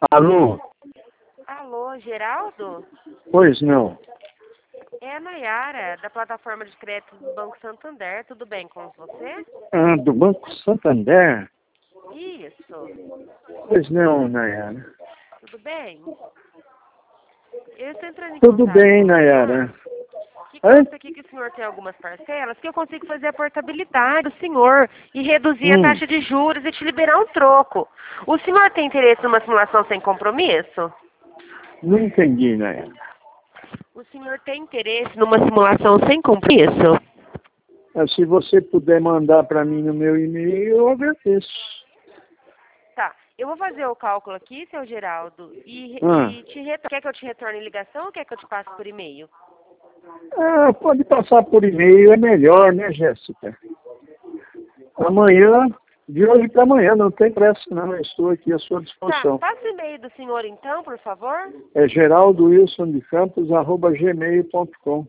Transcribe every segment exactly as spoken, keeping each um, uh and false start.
Alô? Alô, Geraldo? Pois não. É a Nayara, da plataforma de crédito do Banco Santander. Tudo bem com você? Ah, do Banco Santander? Isso. Pois não, Nayara. Tudo bem? Eu estou entrando em Tudo contato bem, com o Nayara. senhor, que Hã? consta aqui que o senhor tem algumas parcelas, que eu consigo fazer a portabilidade do senhor e reduzir a Hum, taxa de juros e te liberar um troco. O senhor tem interesse numa simulação sem compromisso? não entendi, Nayara. O senhor tem interesse numa simulação sem compromisso? Ah, se você puder mandar para mim no meu e-mail, eu agradeço. Tá, eu vou fazer o cálculo aqui, seu Geraldo, e, Ah, e te retorno. Quer que eu te retorne em ligação ou quer que eu te passe por e-mail? ah, pode passar por e-mail, é melhor, né, Jéssica? Amanhã, de hoje para amanhã, não tem pressa não, eu estou aqui à sua Tá, disposição. passa o e-mail do senhor então, por favor. É geraldo wilson de campos arroba gmail ponto com.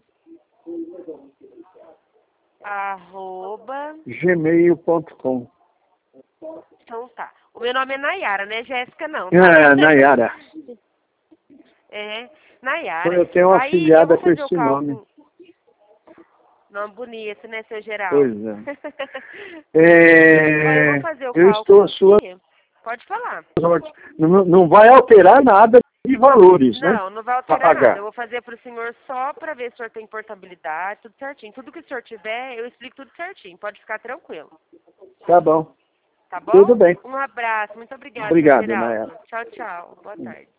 Arroba. gmail ponto com. Então tá. O meu nome é Nayara, né, Jéssica? Não, tá? Ah, Nayara. É, Nayara. Eu tenho uma Aí eu afilhada vou com fazer o esse nome. cálculo. Nome bonito, né, seu Pois Geraldo? é. Ó, eu vou É, fazer o eu estou cálculo à sua aqui. Pode falar. sorte. Não, não vai alterar nada de valores, né? Não, não vai Para alterar nada. Eu pagar. vou fazer para o senhor só para ver se o senhor tem portabilidade, tudo certinho. Tudo que o senhor tiver, eu explico tudo certinho. Pode ficar tranquilo. Tá bom. Tá Tudo bom? bem. Um abraço. Muito obrigada, seu Obrigado, Nayara. Geraldo. Tchau, tchau. Boa tarde.